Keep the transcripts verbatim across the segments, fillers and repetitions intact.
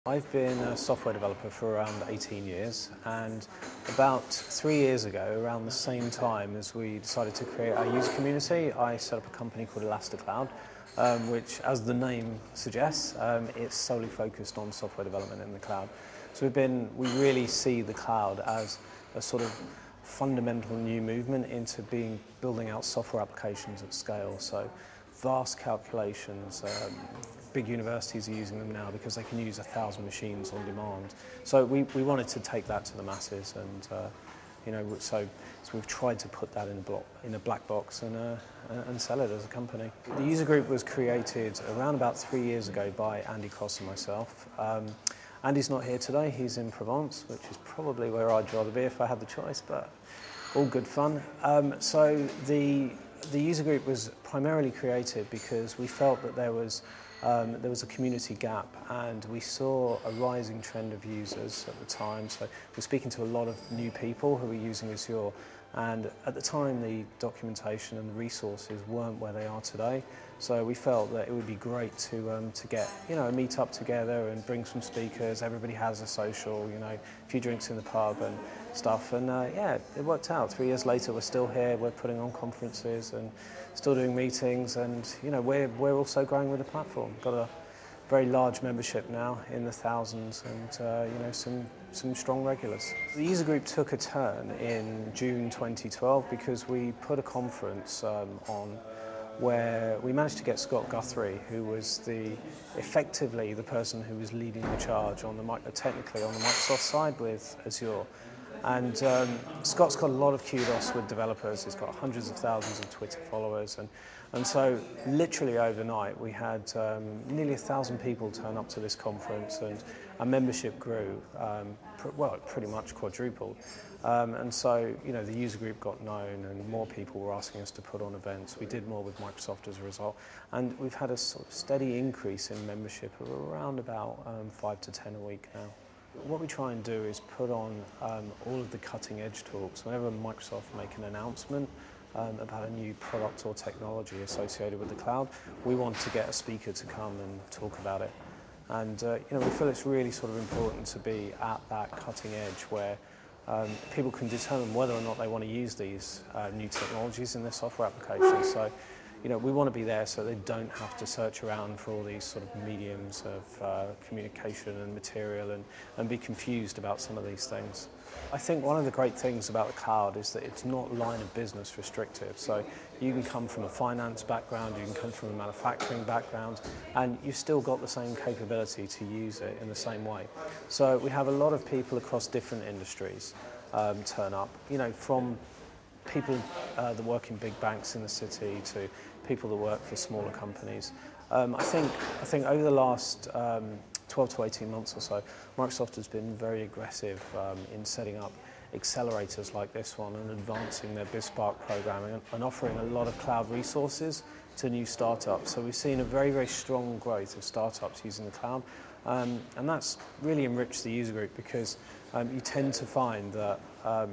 I've been a software developer for around eighteen years, and about three years ago, around the same time as we decided to create our user community, I set up a company called ElastiCloud, um, which, as the name suggests, um, it's solely focused on software development in the cloud. So we've been, we really see the cloud as a sort of fundamental new movement into being building out software applications at scale. So vast calculations. Um, big universities are using them now because they can use a thousand machines on demand. So we, we wanted to take that to the masses, and uh, you know, so, so we've tried to put that in a, block, in a black box and, uh, and sell it as a company. The user group was created around about three years ago by Andy Cross and myself. Um, Andy's not here today, he's in Provence, which is probably where I'd rather be if I had the choice, but all good fun. Um, so the, the user group was primarily created because we felt that there was Um, there was a community gap, and we saw a rising trend of users at the time. So we're speaking to a lot of new people who were using Azure, and at the time the documentation and the resources weren't where they are today. So we felt that it would be great to um, to get you know a meet up together and bring some speakers. Everybody has a social, you know, a few drinks in the pub and stuff. And uh, yeah, it worked out. Three years later, we're still here. We're putting on conferences and still doing meetings, and you know we're we're also growing with the platform. Got a very large membership now in the thousands, and uh, you know some some strong regulars. The user group took a turn in June twenty twelve because we put a conference um, on where we managed to get Scott Guthrie, who was the effectively the person who was leading the charge on the technically on the Microsoft side with Azure. And um, Scott's got a lot of kudos with developers. He's got hundreds of thousands of Twitter followers, and and so literally overnight we had um, nearly a thousand people turn up to this conference, and our membership grew um, pr well, pretty much quadrupled. Um, and so you know the user group got known, and more people were asking us to put on events. We did more with Microsoft as a result, and we've had a sort of steady increase in membership of around about um, five to ten a week now. What we try and do is put on um, all of the cutting edge talks. Whenever Microsoft make an announcement um, about a new product or technology associated with the cloud, we want to get a speaker to come and talk about it. And uh, you know, we feel it's really sort of important to be at that cutting edge where um, people can determine whether or not they want to use these uh, new technologies in their software applications. So, you know, we want to be there so they don't have to search around for all these sort of mediums of uh, communication and material and, and be confused about some of these things. I think one of the great things about the cloud is that it's not line of business restrictive. So you can come from a finance background, you can come from a manufacturing background, and you've still got the same capability to use it in the same way. So we have a lot of people across different industries um, turn up, you know, from people uh, that work in big banks in the city to people that work for smaller companies. Um, I think I think over the last um, twelve to eighteen months or so, Microsoft has been very aggressive um, in setting up accelerators like this one and advancing their BizSpark programming and, and offering a lot of cloud resources to new startups. So we've seen a very, very strong growth of startups using the cloud, um, and that's really enriched the user group because um, you tend to find that um,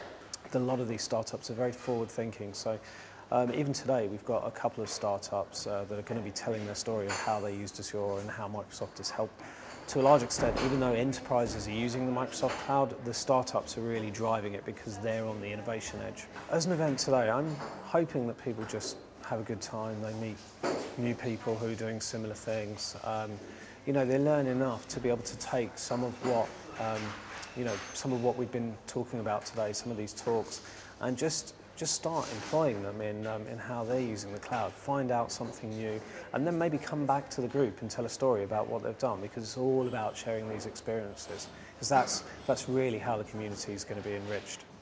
a lot of these startups are very forward-thinking. So um, even today we've got a couple of startups uh, that are going to be telling their story of how they used Azure and how Microsoft has helped. To a large extent, even though enterprises are using the Microsoft Cloud, the startups are really driving it because they're on the innovation edge. As an event today, I'm hoping that people just have a good time. They meet new people who are doing similar things. Um, you know, they learn enough to be able to take some of what um, you know, some of what we've been talking about today, some of these talks, and just just start employing them in um, in how they're using the cloud. Find out something new, and then maybe come back to the group and tell a story about what they've done, because it's all about sharing these experiences. Because that's that's really how the community is going to be enriched.